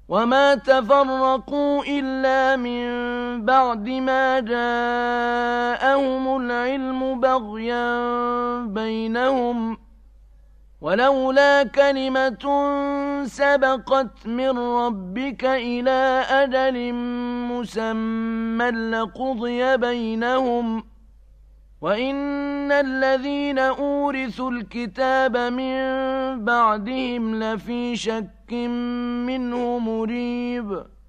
وما تفرقوا إلا من بعد ما جاءهم العلم بغيا بينهم ولولا كلمة سبقت من ربك إلى أجل مسمى لقضي بينهم وإن الذين أورثوا الكتاب من بعدهم لفي شك منه مريب